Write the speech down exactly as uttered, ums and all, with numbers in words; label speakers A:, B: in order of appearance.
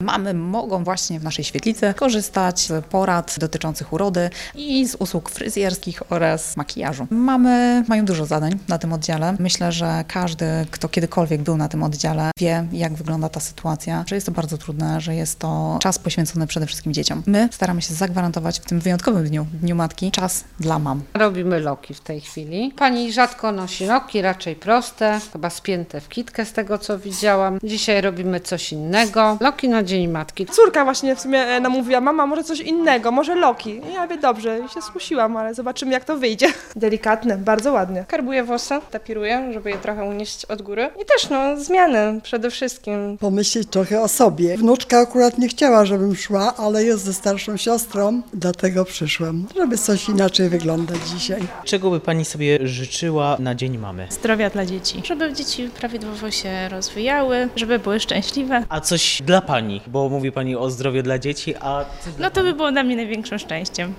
A: Mamy mogą właśnie w naszej świetlicy korzystać z porad dotyczących urody i z usług fryzjerskich oraz makijażu. Mamy, mają dużo zadań na tym oddziale. Myślę, że każdy, kto kiedykolwiek był na tym oddziale, wie, jak wygląda ta sytuacja, że jest to bardzo trudne, że jest to czas poświęcony przede wszystkim dzieciom. My staramy się zagwarantować w tym wyjątkowym dniu, Dniu Matki, czas dla mam.
B: Robimy loki w tej chwili. Pani rzadko nosi loki, raczej proste, chyba spięte w kitkę z tego, co widziałam. Dzisiaj robimy coś innego. Loki na Dzień Matki.
C: Córka właśnie w sumie namówiła, mama, może coś innego, może loki. I ja mówię, dobrze, i się skusiłam, ale zobaczymy, jak to wyjdzie. Delikatne, bardzo ładnie.
D: Karbuję włosy, tapiruję, żeby je trochę unieść od góry. I też no, zmiany przede wszystkim.
E: Pomyśleć trochę o sobie. Wnuczka akurat nie chciała, żebym szła, ale jest ze starszą siostrą, dlatego przyszłam, żeby coś inaczej wyglądać dzisiaj.
F: Czego by Pani sobie życzyła na Dzień Mamy?
G: Zdrowia dla dzieci, żeby dzieci prawidłowo się rozwijały, żeby były szczęśliwe.
F: A coś dla Pani, bo mówi Pani o zdrowiu dla dzieci, a co dla
G: No to by było dla mnie największym szczęściem.